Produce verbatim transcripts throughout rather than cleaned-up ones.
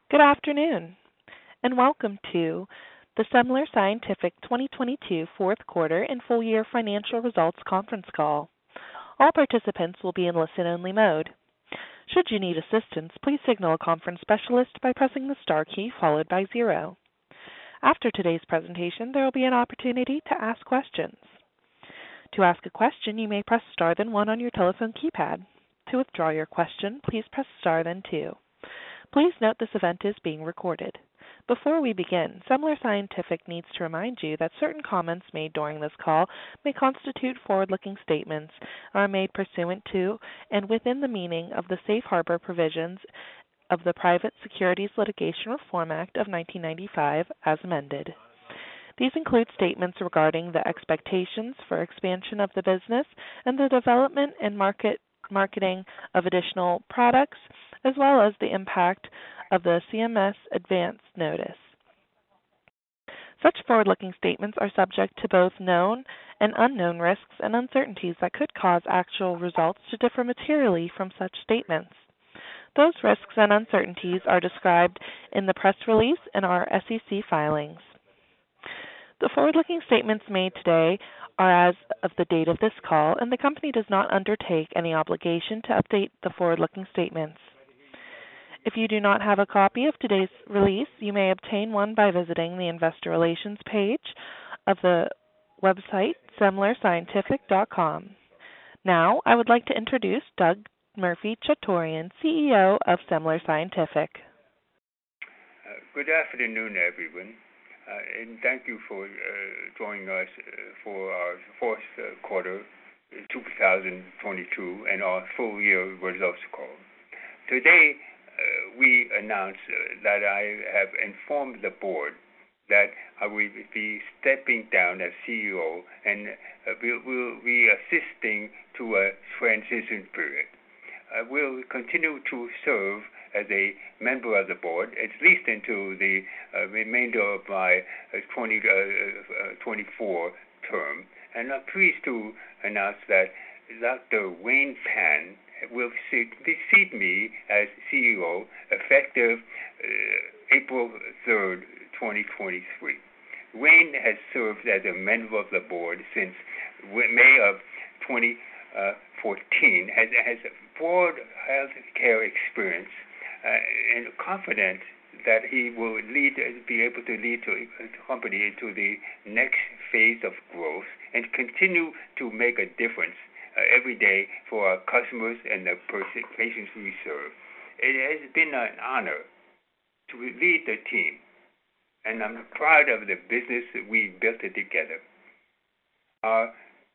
Good afternoon, and welcome to the Semler Scientific twenty twenty-two fourth quarter and full year financial results conference call. All participants will be in listen-only mode. Should you need assistance, please signal a conference specialist by pressing the star key followed by zero. After today's presentation, there will be an opportunity to ask questions. To ask a question, you may press star then one on your telephone keypad. To withdraw your question, please press star then two. Please note this event is being recorded. Before we begin, Semler Scientific needs to remind you that certain comments made during this call may constitute forward-looking statements and are made pursuant to and within the meaning of the Safe Harbor provisions of the Private Securities Litigation Reform Act of nineteen ninety-five as amended. These include statements regarding the expectations for expansion of the business and the development and market marketing of additional products, as well as the impact of the C M S advance notice. Such forward-looking statements are subject to both known and unknown risks and uncertainties that could cause actual results to differ materially from such statements. Those risks and uncertainties are described in the press release and our S E C filings. The forward-looking statements made today are as of the date of this call, and the company does not undertake any obligation to update the forward-looking statements. If you do not have a copy of today's release, you may obtain one by visiting the Investor Relations page of the website, semler scientific dot com. Now, I would like to introduce Doug Murphy-Chutorian, C E O of Semler Scientific. Uh, good afternoon, everyone. Uh, and thank you for uh, joining us uh, for our fourth uh, quarter two thousand twenty-two and our full year results call. Today, uh, we announce uh, that I have informed the board that I will be stepping down as C E O and uh, will, will be assisting to a transition period. I will continue to serve as a member of the board, at least until the uh, remainder of my uh, twenty twenty-four term. And I'm pleased to announce that Doctor Wayne Pan will succeed me as C E O effective uh, April third, twenty twenty-three. Wayne has served as a member of the board since May of twenty fourteen, has, has broad health care experience, Uh, and confident that he will lead, be able to lead to the company into the next phase of growth and continue to make a difference uh, every day for our customers and the patients we serve. It has been an honor to lead the team, and I'm proud of the business that we built it together. Our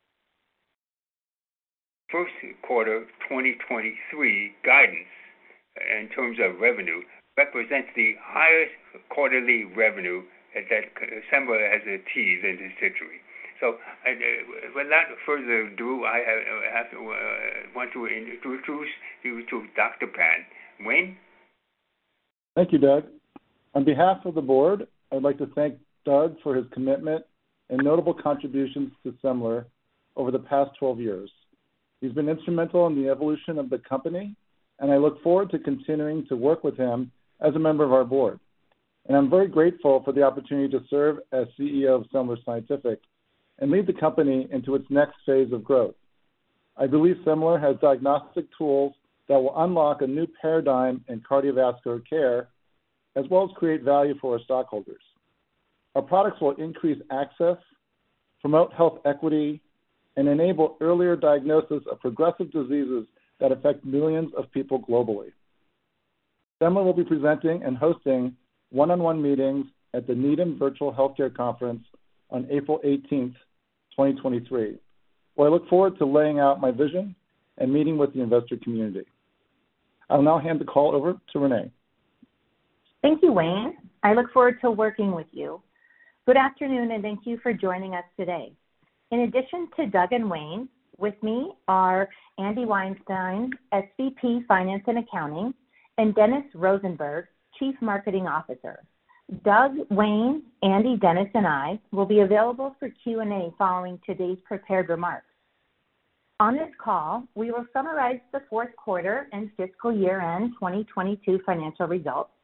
first quarter twenty twenty-three guidance in terms of revenue, represents the highest quarterly revenue that Semler has achieved in its history. So, uh, without further ado, I have to uh, want to introduce you to Doctor Pan. Wayne? Thank you, Doug. On behalf of the board, I'd like to thank Doug for his commitment and notable contributions to Semler over the past twelve years. He's been instrumental in the evolution of the company, and I look forward to continuing to work with him as a member of our board. And I'm very grateful for the opportunity to serve as C E O of Semler Scientific and lead the company into its next phase of growth. I believe Semler has diagnostic tools that will unlock a new paradigm in cardiovascular care, as well as create value for our stockholders. Our products will increase access, promote health equity, and enable earlier diagnosis of progressive diseases that affect millions of people globally. Semler will be presenting and hosting one-on-one meetings at the Needham Virtual Healthcare Conference on April eighteenth, twenty twenty-three, where I look forward to laying out my vision and meeting with the investor community. I'll now hand the call over to Renee. Thank you, Wayne. I look forward to working with you. Good afternoon, and thank you for joining us today. In addition to Doug and Wayne, with me are Andy Weinstein, S V P Finance and Accounting, and Dennis Rosenberg, Chief Marketing Officer. Doug, Wayne, Andy, Dennis, and I will be available for Q and A following today's prepared remarks. On this call, we will summarize the fourth quarter and fiscal year-end twenty twenty-two financial results,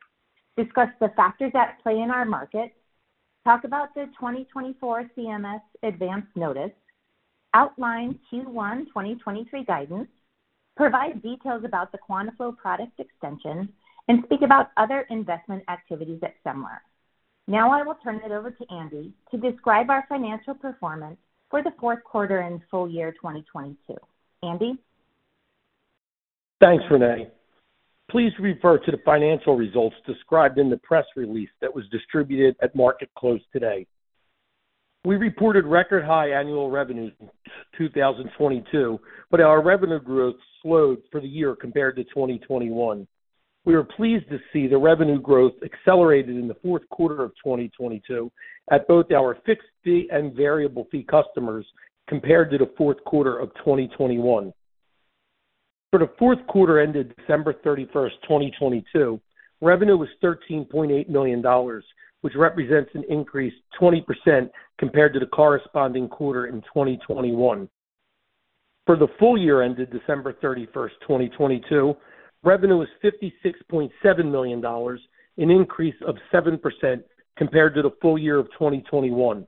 discuss the factors at play in our market, talk about the twenty twenty-four C M S Advance Notice, outline Q one twenty twenty-three guidance, provide details about the QuantaFlo product extension, and speak about other investment activities at Semler. Now I will turn it over to Andy to describe our financial performance for the fourth quarter and full year twenty twenty-two. Andy? Thanks, Renee. Please refer to the financial results described in the press release that was distributed at market close today. We reported record high annual revenues in two thousand twenty-two, but our revenue growth slowed for the year compared to twenty twenty-one. We were pleased to see the revenue growth accelerated in the fourth quarter of twenty twenty-two at both our fixed fee and variable fee customers compared to the fourth quarter of twenty twenty-one. For the fourth quarter ended December thirty-first, twenty twenty-two, revenue was thirteen point eight million dollars, which represents an increase twenty percent compared to the corresponding quarter in twenty twenty-one. For the full year ended December thirty-first, twenty twenty-two, revenue was fifty-six point seven million dollars, an increase of seven percent compared to the full year of twenty twenty-one.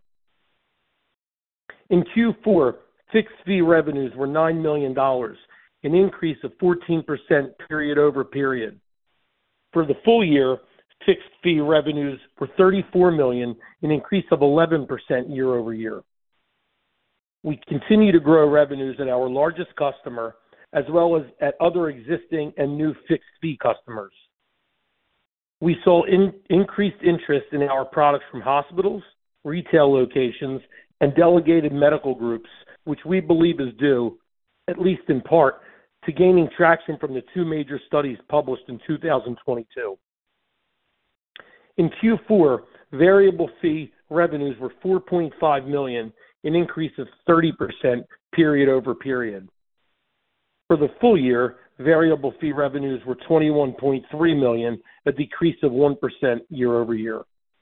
In Q four, fixed fee revenues were nine million dollars, an increase of fourteen percent period over period. For the full year, fixed fee revenues were thirty-four million dollars, an increase of eleven percent year over year. We continue to grow revenues at our largest customer, as well as at other existing and new fixed fee customers. We saw in, increased interest in our products from hospitals, retail locations, and delegated medical groups, which we believe is due, at least in part, to gaining traction from the two major studies published in two thousand twenty-two. In Q four, variable fee revenues were four point five million dollars, an increase of thirty percent period over period. For the full year, variable fee revenues were twenty-one point three million dollars, a decrease of one percent year over year.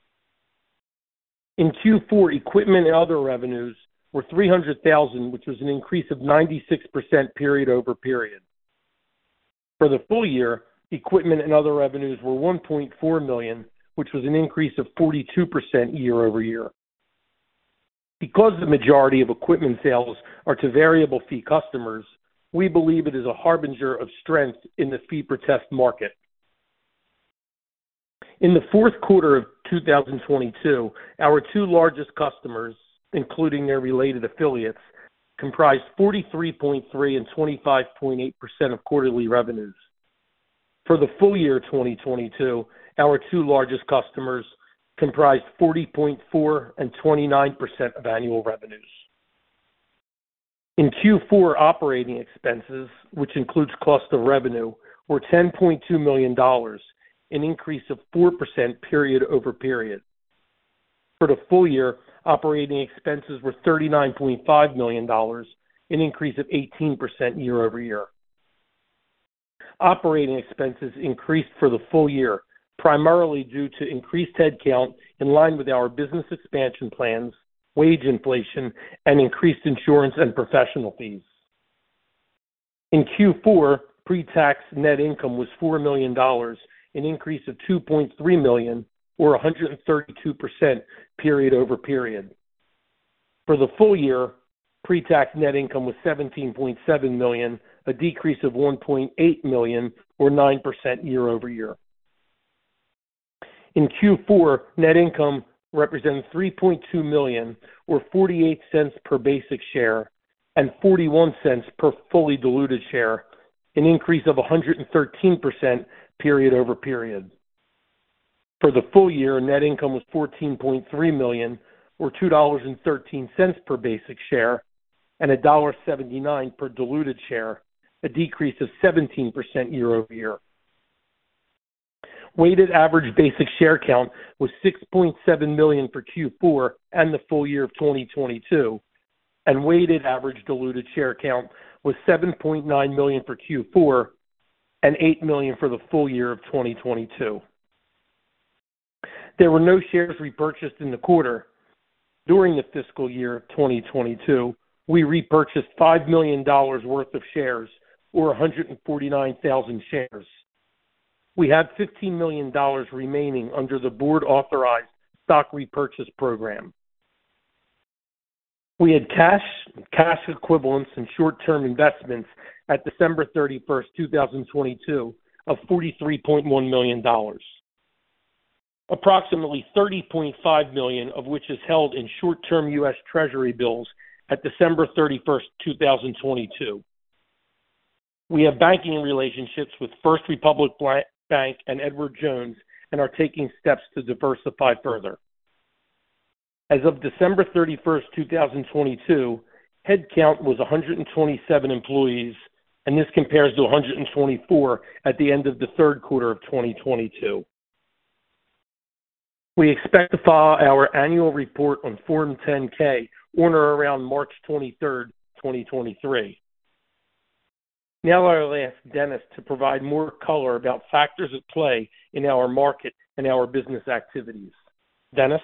In Q four, equipment and other revenues were three hundred thousand dollars, which was an increase of ninety-six percent period over period. For the full year, equipment and other revenues were one point four million dollars, which was an increase of forty-two percent year over year. Because the majority of equipment sales are to variable fee customers, we believe it is a harbinger of strength in the fee-per-test market. In the fourth quarter of two thousand twenty-two, our two largest customers, including their related affiliates, comprised forty-three point three and twenty-five point eight percent of quarterly revenues. For the full year twenty twenty-two, our two largest customers comprised forty point four and twenty-nine percent of annual revenues. In Q four, operating expenses, which includes cost of revenue, were ten point two million dollars, an increase of four percent period over period. For the full year, operating expenses were thirty-nine point five million dollars, an increase of eighteen percent year over year. Operating expenses increased for the full year, primarily due to increased headcount in line with our business expansion plans, wage inflation, and increased insurance and professional fees. In Q four, pre-tax net income was four million dollars, an increase of two point three million dollars, or one hundred thirty-two percent period over period. For the full year, pre-tax net income was seventeen point seven million dollars, a decrease of one point eight million dollars, or nine percent year over year. In Q four, net income represented three point two million dollars, or forty-eight cents per basic share, and forty-one cents per fully diluted share, an increase of one hundred thirteen percent period over period. For the full year, net income was fourteen point three million dollars, or two dollars and thirteen cents per basic share, and one dollar and seventy-nine cents per diluted share, a decrease of seventeen percent year over year. Weighted average basic share count was six point seven million for Q four and the full year of twenty twenty-two, and weighted average diluted share count was seven point nine million for Q four and eight million for the full year of twenty twenty-two. There were no shares repurchased in the quarter. During the fiscal year twenty twenty-two, we repurchased five million dollars worth of shares, or one hundred forty-nine thousand shares. we had fifteen million dollars remaining under the board-authorized stock repurchase program. We had cash, cash equivalents, and short-term investments at December thirty-first, twenty twenty-two of forty-three point one million dollars. Approximately thirty point five million dollars of which is held in short-term U S Treasury bills at December thirty-first, twenty twenty-two. We have banking relationships with First Republic Bank and Edward Jones and are taking steps to diversify further. As of December thirty-first, twenty twenty-two, headcount was one hundred twenty-seven employees, and this compares to one hundred twenty-four at the end of the third quarter of twenty twenty-two. We expect to file our annual report on Form ten K on or around March twenty-third, twenty twenty-three. Now I'll ask Dennis to provide more color about factors at play in our market and our business activities. Dennis?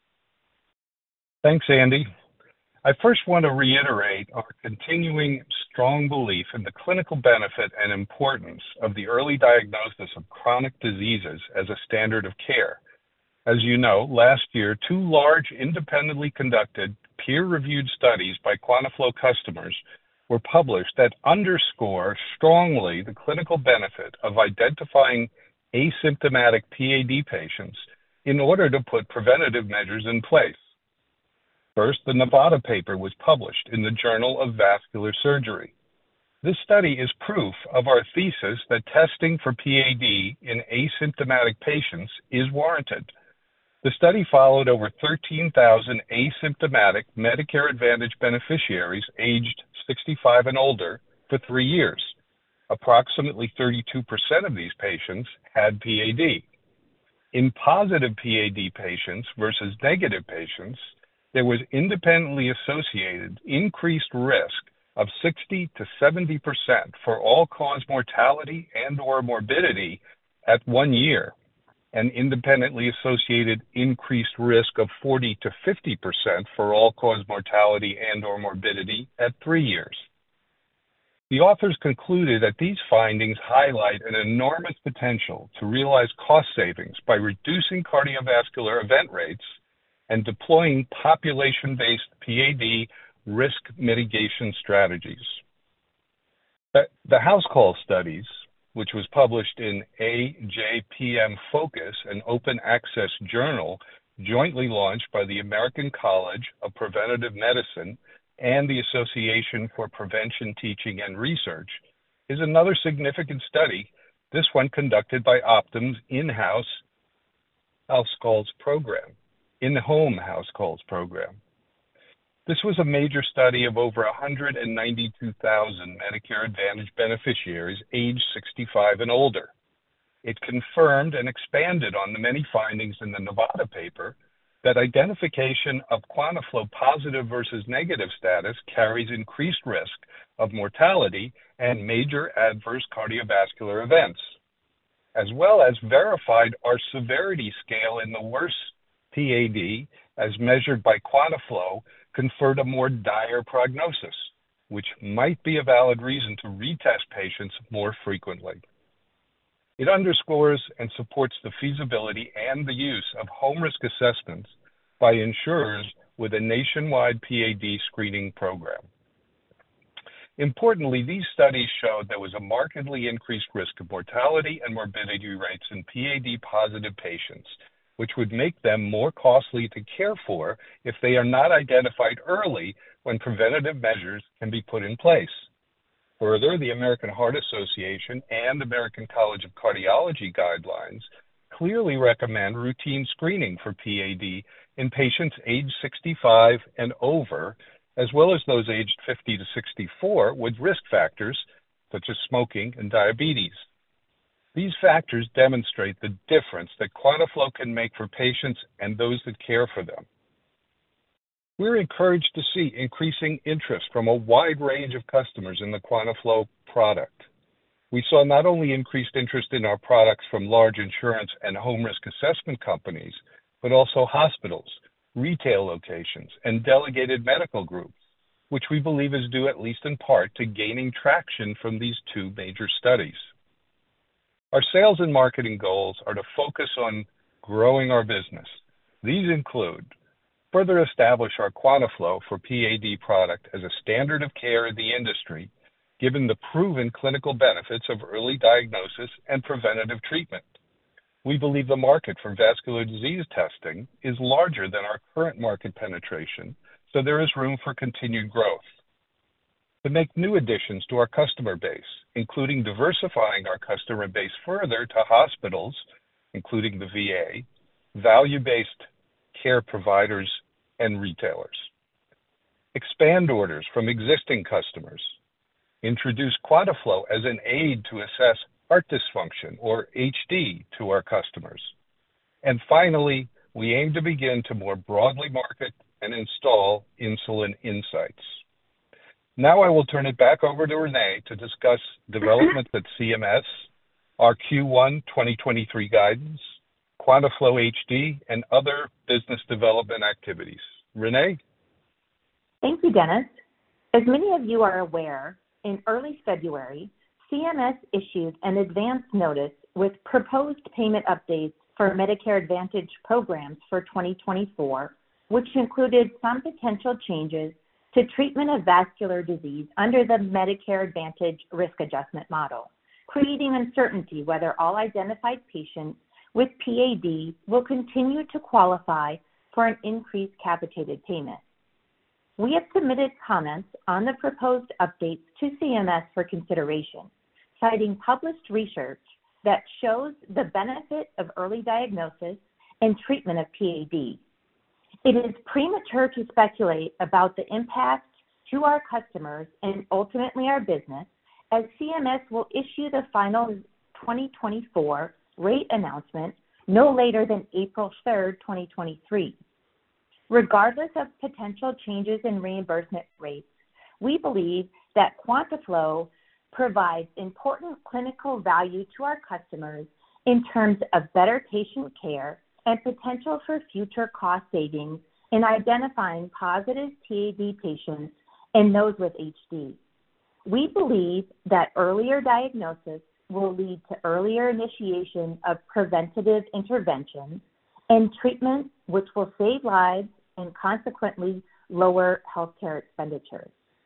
Thanks, Andy. I first want to reiterate our continuing strong belief in the clinical benefit and importance of the early diagnosis of chronic diseases as a standard of care. As you know, last year, two large independently conducted peer-reviewed studies by QuantaFlo customers were published that underscore strongly the clinical benefit of identifying asymptomatic P A D patients in order to put preventative measures in place. First, the Nevada paper was published in the Journal of Vascular Surgery. This study is proof of our thesis that testing for P A D in asymptomatic patients is warranted. The study followed over thirteen thousand asymptomatic Medicare Advantage beneficiaries aged sixty-five and older for three years. Approximately thirty-two percent of these patients had P A D. In positive P A D patients versus negative patients, there was independently associated increased risk of sixty to seventy percent for all-cause mortality and or morbidity at one year, and independently associated increased risk of forty to fifty percent for all-cause mortality and or morbidity at three years. The authors concluded that these findings highlight an enormous potential to realize cost savings by reducing cardiovascular event rates and deploying population-based P A D risk mitigation strategies. The House Call studies, which was published in A J P M Focus, an open access journal jointly launched by the American College of Preventive Medicine and the Association for Prevention Teaching and Research, is another significant study, this one conducted by Optum's in-house House Calls program, in-home House Calls program. This was a major study of over one hundred ninety-two thousand Medicare Advantage beneficiaries aged sixty-five and older. It confirmed and expanded on the many findings in the Nevada paper that identification of QuantaFlo positive versus negative status carries increased risk of mortality and major adverse cardiovascular events, as well as verified our severity scale in the worst P A D as measured by QuantaFlo conferred a more dire prognosis, which might be a valid reason to retest patients more frequently. It underscores and supports the feasibility and the use of home risk assessments by insurers with a nationwide P A D screening program. Importantly, these studies showed there was a markedly increased risk of mortality and morbidity rates in P A D-positive patients, which would make them more costly to care for if they are not identified early when preventative measures can be put in place. Further, the American Heart Association and American College of Cardiology guidelines clearly recommend routine screening for P A D in patients aged sixty-five and over, as well as those aged fifty to sixty-four with risk factors such as smoking and diabetes. These factors demonstrate the difference that QuantaFlo can make for patients and those that care for them. We're encouraged to see increasing interest from a wide range of customers in the QuantaFlo product. We saw not only increased interest in our products from large insurance and home risk assessment companies, but also hospitals, retail locations, and delegated medical groups, which we believe is due at least in part to gaining traction from these two major studies. Our sales and marketing goals are to focus on growing our business. These include further establish our QuantaFlo for P A D product as a standard of care in the industry, given the proven clinical benefits of early diagnosis and preventative treatment. We believe the market for vascular disease testing is larger than our current market penetration, so there is room for continued growth. To make new additions to our customer base, including diversifying our customer base further to hospitals, including the V A, value-based care providers, and retailers. Expand orders from existing customers. Introduce QuantaFlo as an aid to assess heart dysfunction, or H D, to our customers. And finally, we aim to begin to more broadly market and install Insulin Insights. Now I will turn it back over to Renee to discuss developments at C M S, our Q one twenty twenty-three guidance, QuantaFlo H D, and other business development activities. Renee? Thank you, Dennis. As many of you are aware, in early February, C M S issued an advance notice with proposed payment updates for Medicare Advantage programs for twenty twenty-four, which included some potential changes to treatment of vascular disease under the Medicare Advantage risk adjustment model, creating uncertainty whether all identified patients with P A D will continue to qualify for an increased capitated payment. We have submitted comments on the proposed updates to C M S for consideration, citing published research that shows the benefit of early diagnosis and treatment of P A D. It is premature to speculate about the impact to our customers and ultimately our business, as C M S will issue the final twenty twenty-four rate announcement no later than April third, twenty twenty-three. Regardless of potential changes in reimbursement rates, we believe that QuantaFlo provides important clinical value to our customers in terms of better patient care and potential for future cost savings in identifying positive P A D patients and those with H D. We believe that earlier diagnosis will lead to earlier initiation of preventative interventions and treatment, which will save lives and consequently lower healthcare expenditures.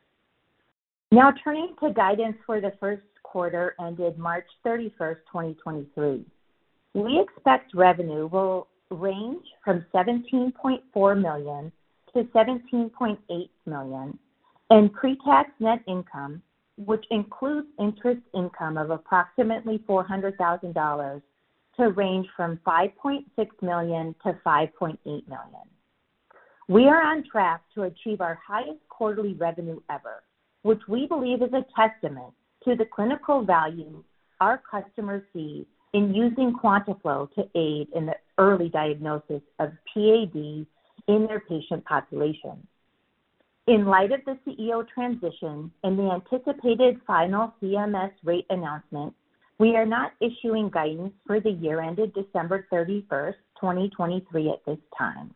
Now turning to guidance for the first quarter ended March thirty-first, twenty twenty-three. We expect revenue will range from seventeen point four million dollars to seventeen point eight million dollars, and pre-tax net income, which includes interest income of approximately four hundred thousand dollars, to range from five point six million dollars to five point eight million dollars. We are on track to achieve our highest quarterly revenue ever, which we believe is a testament to the clinical value our customers see in using QuantaFlo to aid in the early diagnosis of P A D in their patient population. In light of the C E O transition and the anticipated final C M S rate announcement, we are not issuing guidance for the year ended December thirty-first, twenty twenty-three at this time.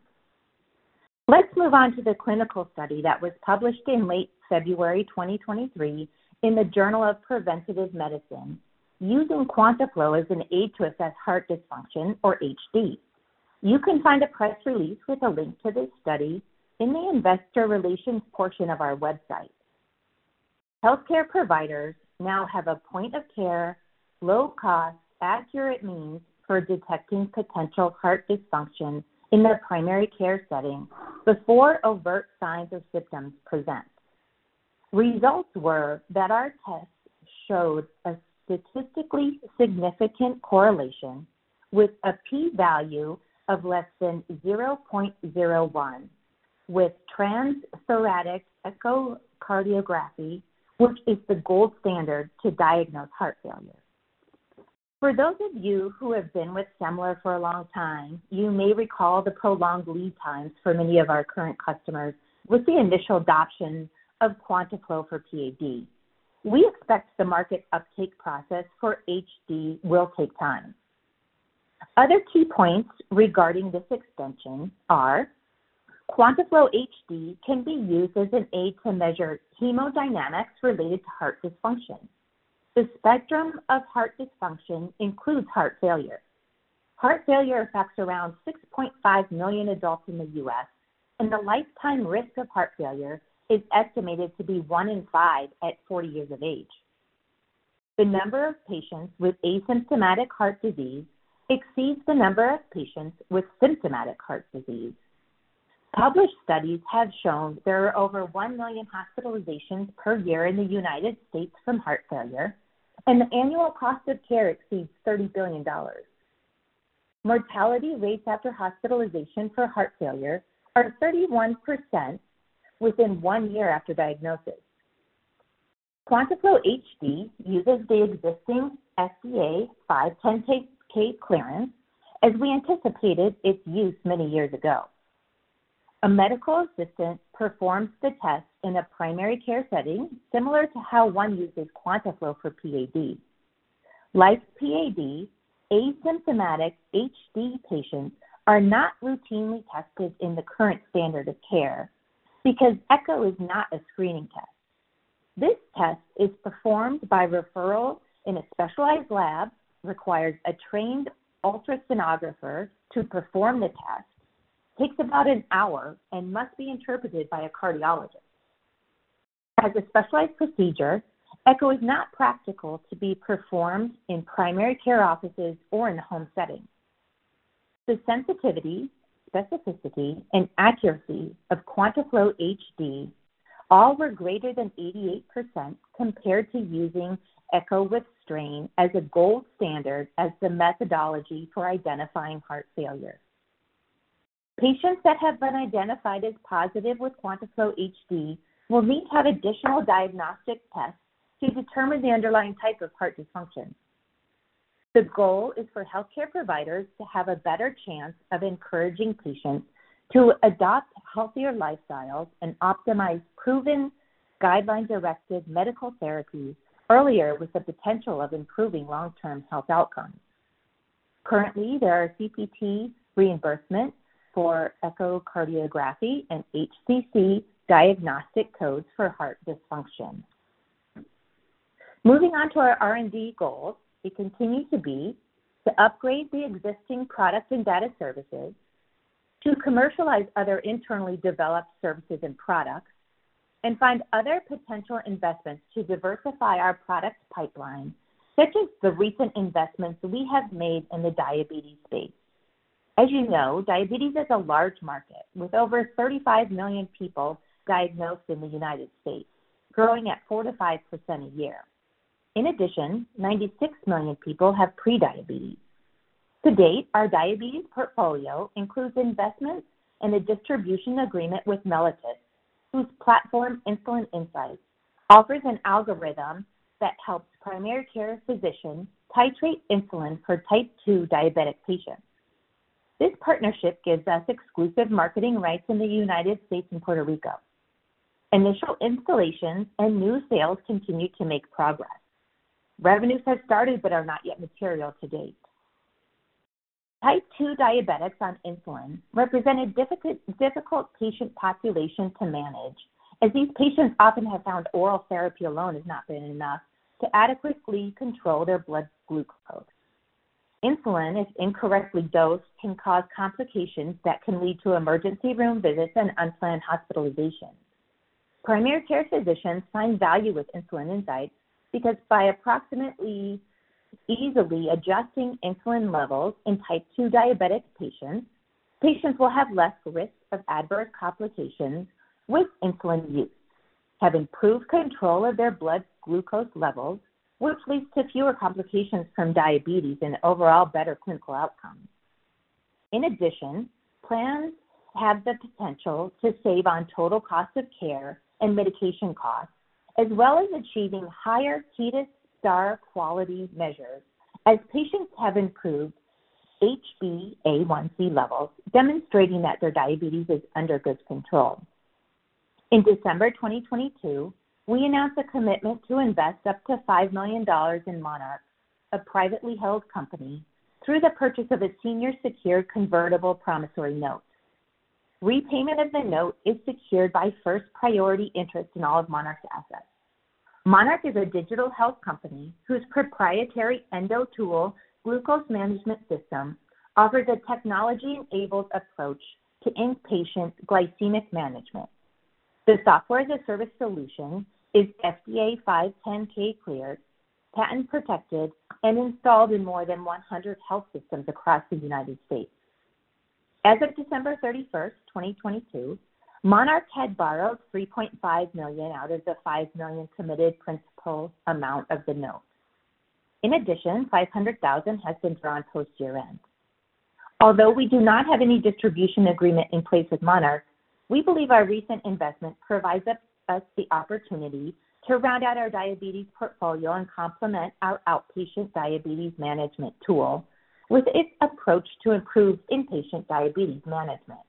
Let's move on to the clinical study that was published in late February twenty twenty-three in the Journal of Preventive Medicine, using QuantaFlo as an aid to assess heart dysfunction, or H D. You can find a press release with a link to this study in the investor relations portion of our website. Healthcare providers now have a point-of-care, low-cost, accurate means for detecting potential heart dysfunction in their primary care setting before overt signs or symptoms present. Results were that our tests showed a statistically significant correlation with a p-value of less than zero point zero one with transthoracic echocardiography, which is the gold standard to diagnose heart failure. For those of you who have been with Semler for a long time, you may recall the prolonged lead times for many of our current customers with the initial adoption of QuantaFlo for P A D. We expect the market uptake process for H D will take time. Other key points regarding this extension are QuantaFlo H D can be used as an aid to measure hemodynamics related to heart dysfunction. The spectrum of heart dysfunction includes heart failure. Heart failure affects around six point five million adults in the U S, and the lifetime risk of heart failure is estimated to be one in five at forty years of age. The number of patients with asymptomatic heart disease exceeds the number of patients with symptomatic heart disease. Published studies have shown there are over one million hospitalizations per year in the United States from heart failure, and the annual cost of care exceeds thirty billion dollars. Mortality rates after hospitalization for heart failure are thirty-one percent within one year after diagnosis. QuantaFlo H D uses the existing F D A five ten K clearance as we anticipated its use many years ago. A medical assistant performs the test in a primary care setting, similar to how one uses QuantaFlo for P A D. Like P A D, asymptomatic H D patients are not routinely tested in the current standard of care because echo is not a screening test. This test is performed by referral in a specialized lab, requires a trained ultrasonographer to perform the test, takes about an hour, and must be interpreted by a cardiologist. As a specialized procedure, echo is not practical to be performed in primary care offices or in the home setting. The sensitivity, specificity, and accuracy of QuantaFlo H D all were greater than eighty-eight percent compared to using echo with strain as a gold standard as the methodology for identifying heart failure. Patients that have been identified as positive with QuantaFlo H D will need to have additional diagnostic tests to determine the underlying type of heart dysfunction. The goal is for healthcare providers to have a better chance of encouraging patients to adopt healthier lifestyles and optimize proven guideline-directed medical therapies earlier with the potential of improving long-term health outcomes. Currently, there are C P T reimbursement for echocardiography and H C C diagnostic codes for heart dysfunction. Moving on to our R and D goals, they continue to be to upgrade the existing product and data services, to commercialize other internally developed services and products, and find other potential investments to diversify our product pipeline, such as the recent investments we have made in the diabetes space. As you know, diabetes is a large market with over thirty-five million people diagnosed in the United States, growing at four to five percent a year. In addition, ninety-six million people have prediabetes. To date, our diabetes portfolio includes investments in a distribution agreement with Mellitus, whose platform, Insulin Insights, offers an algorithm that helps primary care physicians titrate insulin for type two diabetic patients. This partnership gives us exclusive marketing rights in the United States and Puerto Rico. Initial installations and new sales continue to make progress. Revenues have started but are not yet material to date. Type two diabetics on insulin represent a difficult, difficult patient population to manage, as these patients often have found oral therapy alone has not been enough to adequately control their blood glucose. Insulin, if incorrectly dosed, can cause complications that can lead to emergency room visits and unplanned hospitalizations. Primary care physicians find value with Insulin Insights because by approximately easily adjusting insulin levels in type two diabetic patients, patients will have less risk of adverse complications with insulin use, have improved control of their blood glucose levels, which leads to fewer complications from diabetes and overall better clinical outcomes. In addition, plans have the potential to save on total cost of care and medication costs, as well as achieving higher HEDIS star quality measures as patients have improved H b A one C levels, demonstrating that their diabetes is under good control. In December twenty twenty-two, we announced a commitment to invest up to five million dollars in Monarch, a privately held company, through the purchase of a senior secured convertible promissory note. Repayment of the note is secured by first priority interest in all of Monarch's assets. Monarch is a digital health company whose proprietary EndoTool glucose management system offers a technology-enabled approach to inpatient glycemic management. The software as a service solution is F D A five ten K cleared, patent protected, and installed in more than one hundred health systems across the United States. As of December thirty-first, twenty twenty-two, Monarch had borrowed three point five million dollars out of the five million dollars committed principal amount of the note. In addition, five hundred thousand dollars has been drawn post-year end. Although we do not have any distribution agreement in place with Monarch, we believe our recent investment provides us the opportunity to round out our diabetes portfolio and complement our outpatient diabetes management tool with its approach to improve inpatient diabetes management.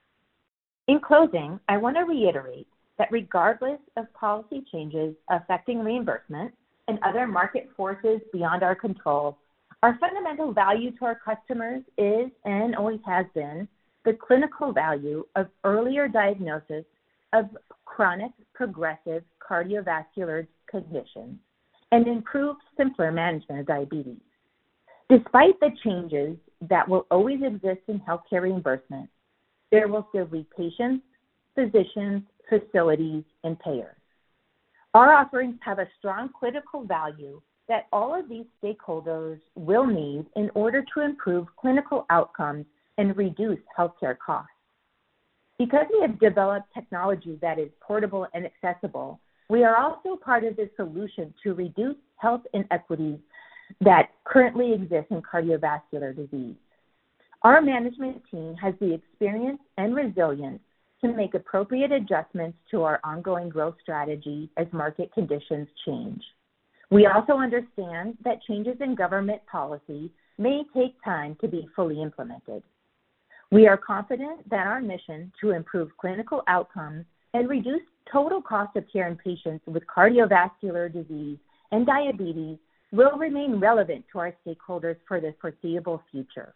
In closing, I want to reiterate that regardless of policy changes affecting reimbursement and other market forces beyond our control, our fundamental value to our customers is and always has been the clinical value of earlier diagnosis of chronic progressive cardiovascular conditions and improved, simpler management of diabetes. Despite the changes that will always exist in healthcare reimbursement, there will still be patients, physicians, facilities, and payers. Our offerings have a strong clinical value that all of these stakeholders will need in order to improve clinical outcomes and reduce healthcare costs. Because we have developed technology that is portable and accessible, we are also part of the solution to reduce health inequities that currently exist in cardiovascular disease. Our management team has the experience and resilience to make appropriate adjustments to our ongoing growth strategy as market conditions change. We also understand that changes in government policy may take time to be fully implemented. We are confident that our mission to improve clinical outcomes and reduce total cost of care in patients with cardiovascular disease and diabetes will remain relevant to our stakeholders for the foreseeable future.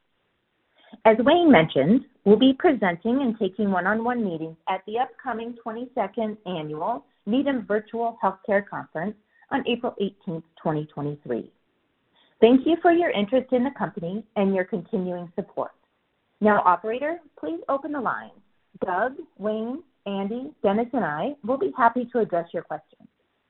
As Wayne mentioned, we'll be presenting and taking one-on-one meetings at the upcoming twenty-second Annual Needham Virtual Healthcare Conference on April eighteenth, twenty twenty-three. Thank you for your interest in the company and your continuing support. Now, operator, please open the line. Doug, Wayne, Andy, Dennis, and I will be happy to address your questions.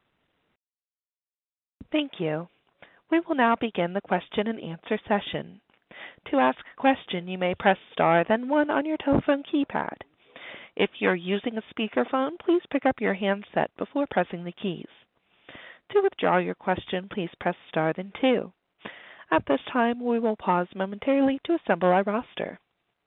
Thank you. We will now begin the question and answer session. To ask a question, you may press star, then one on your telephone keypad. If you're using a speakerphone, please pick up your handset before pressing the keys. To withdraw your question, please press star, then two. At this time, we will pause momentarily to assemble our roster.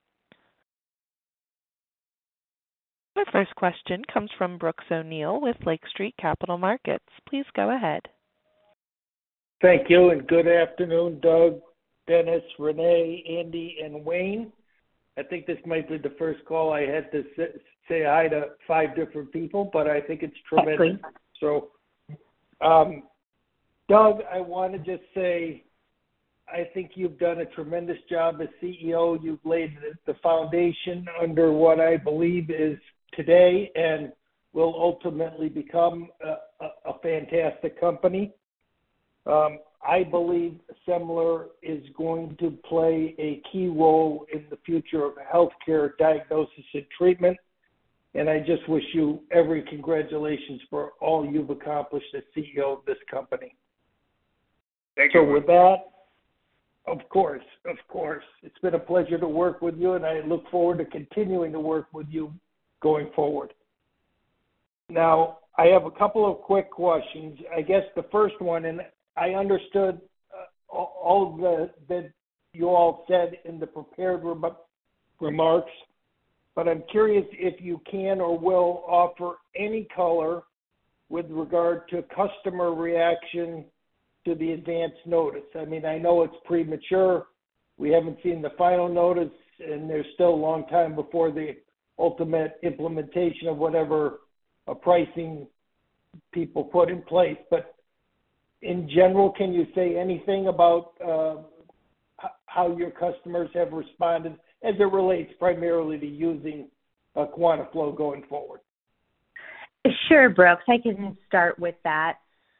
Our first question comes from Brooks O'Neil with Lake Street Capital Markets. Please go ahead. Thank you, and good afternoon, Doug, Dennis, Renee, Andy, and Wayne. I think this might be the first call I had to say hi to five different people, but I think it's tremendous. So, um, Doug, I want to just say I think you've done a tremendous job as C E O. You've laid the foundation under what I believe is today and will ultimately become a, a, a fantastic company. Um, I believe Semler is going to play a key role in the future of healthcare diagnosis and treatment, and I just wish you every congratulations for all you've accomplished as C E O of this company. Thank so you. with that, of course, of course, it's been a pleasure to work with you, and I look forward to continuing to work with you going forward. Now, I have a couple of quick questions. I guess the first one, and I understood uh, all the, that you all said in the prepared rem- remarks, but I'm curious if you can or will offer any color with regard to customer reaction to the advance notice. I mean, I know it's premature. We haven't seen the final notice, and there's still a long time before the ultimate implementation of whatever uh, pricing people put in place. But in general, can you say anything about uh, how your customers have responded as it relates primarily to using uh, QuantaFlo going forward? Sure, Brooks. I can start with that.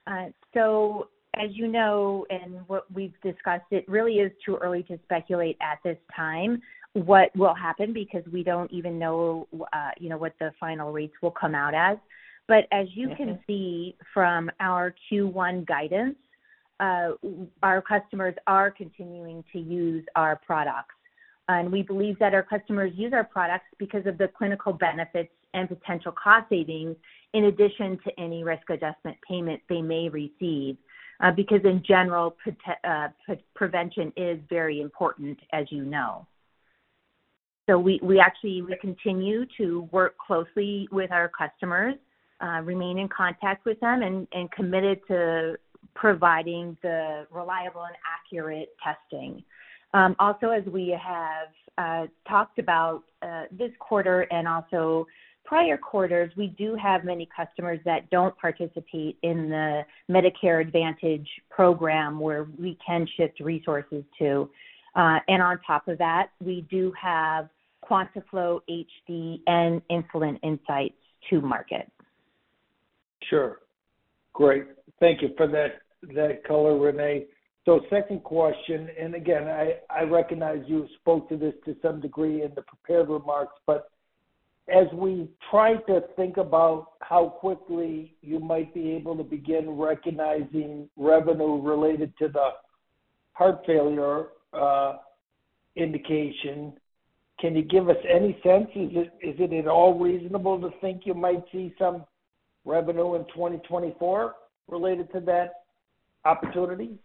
Uh, so as you know, and what we've discussed, it really is too early to speculate at this time what will happen because we don't even know, uh, you know, what the final rates will come out as. But as you mm-hmm. can see from our Q one guidance, uh, our customers are continuing to use our products. And we believe that our customers use our products because of the clinical benefits and potential cost savings in addition to any risk adjustment payment they may receive. Uh, because in general, pre- uh, pre- prevention is very important, as you know. So we, we actually we continue to work closely with our customers, uh, remain in contact with them, and, and committed to providing the reliable and accurate testing. Um, also, as we have uh, talked about uh, this quarter and also prior quarters, we do have many customers that don't participate in the Medicare Advantage program where we can shift resources to. Uh, and on top of that, we do have QuantaFlo H D and Insulin Insights to market. Sure. Great. Thank you for that, that color, Renee. So second question, and again, I, I recognize you spoke to this to some degree in the prepared remarks, but as we try to think about how quickly you might be able to begin recognizing revenue related to the heart failure uh, indication, can you give us any sense? Is it is it at all reasonable to think you might see some revenue in twenty twenty-four related to that opportunity?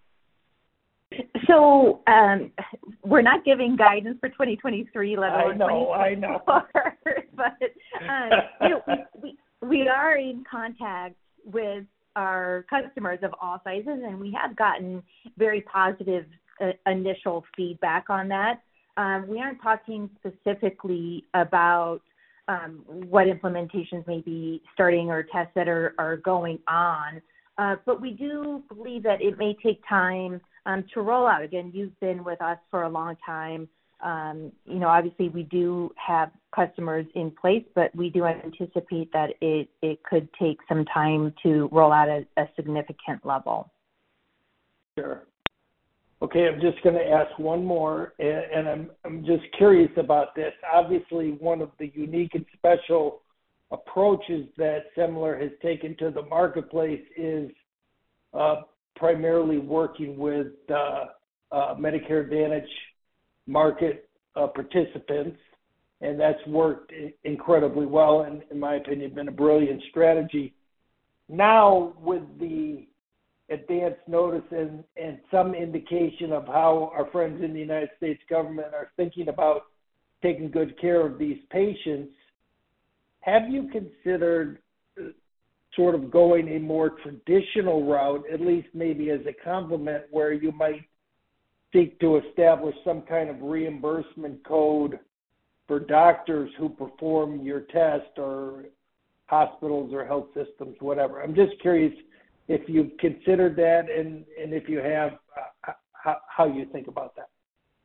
So um, we're not giving guidance for twenty twenty-three, let alone I know, I know. But um, you know, we, we we are in contact with our customers of all sizes, and we have gotten very positive uh, initial feedback on that. Um, we aren't talking specifically about um, what implementations may be starting or tests that are, are going on, uh, but we do believe that it may take time um, to roll out. Again, you've been with us for a long time. Um, you know, obviously we do have customers in place, but we do anticipate that it, it could take some time to roll out at a significant level. Sure. Okay, I'm just going to ask one more, and, and I'm I'm just curious about this. Obviously, one of the unique and special approaches that Semler has taken to the marketplace is uh, primarily working with uh, uh, Medicare Advantage market uh, participants, and that's worked incredibly well, and in my opinion, been a brilliant strategy. Now, with the advance notice and, and some indication of how our friends in the United States government are thinking about taking good care of these patients, have you considered sort of going a more traditional route, at least maybe as a complement, where you might seek to establish some kind of reimbursement code for doctors who perform your test, or hospitals or health systems, whatever? I'm just curious if you've considered that, and, and if you have, uh, how, how you think about that.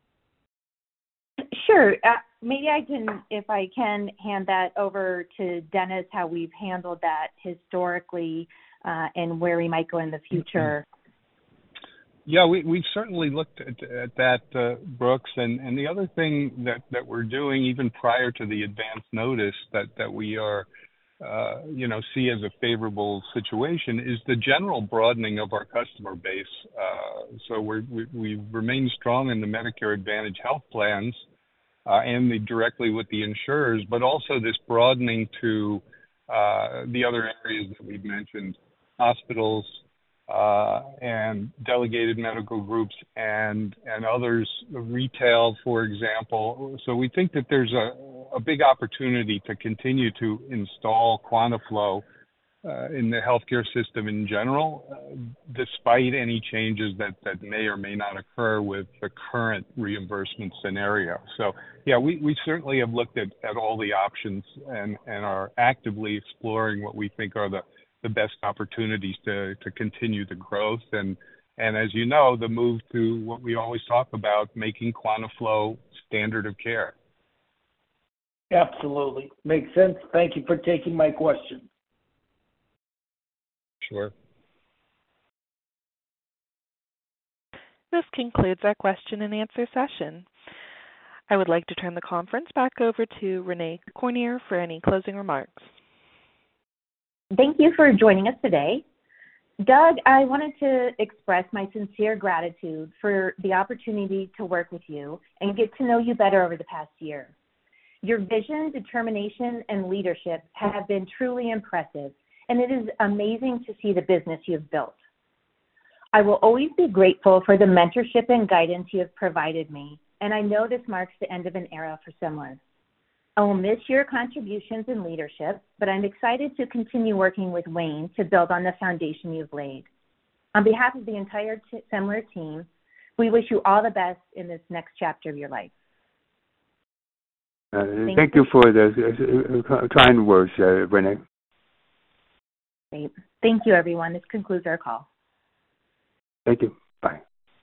Sure. Uh, maybe I can, if I can, hand that over to Dennis, how we've handled that historically uh, and where we might go in the future. Yeah, we, we've certainly looked at, at that, uh, Brooks. And, and the other thing that, that we're doing, even prior to the advance notice that, that we are Uh, you know, see as a favorable situation, is the general broadening of our customer base. Uh, so we're, we we remain strong in the Medicare Advantage health plans uh, and the, directly with the insurers, but also this broadening to uh, the other areas that we've mentioned, hospitals uh, and delegated medical groups and and others, retail, for example. So we think that there's a a big opportunity to continue to install QuantaFlo uh, in the healthcare system in general, uh, despite any changes that, that may or may not occur with the current reimbursement scenario. So, yeah, we, we certainly have looked at, at all the options and, and are actively exploring what we think are the, the best opportunities to, to continue the growth. And, and as you know, the move to what we always talk about, making QuantaFlo standard of care. Absolutely. Makes sense. Thank you for taking my question. Sure. This concludes our question and answer session. I would like to turn the conference back over to Renee Cormier for any closing remarks. Thank you for joining us today. Doug, I wanted to express my sincere gratitude for the opportunity to work with you and get to know you better over the past year. Your vision, determination, and leadership have been truly impressive, and it is amazing to see the business you've built. I will always be grateful for the mentorship and guidance you have provided me, and I know this marks the end of an era for Semler. I will miss your contributions and leadership, but I'm excited to continue working with Wayne to build on the foundation you've laid. On behalf of the entire t- Semler team, we wish you all the best in this next chapter of your life. Uh, thank, thank you for the uh, kind words, uh, Renee. Great. Thank you, everyone. This concludes our call. Thank you. Bye.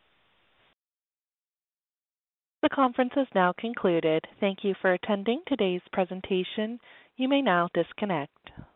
The conference is now concluded. Thank you for attending today's presentation. You may now disconnect.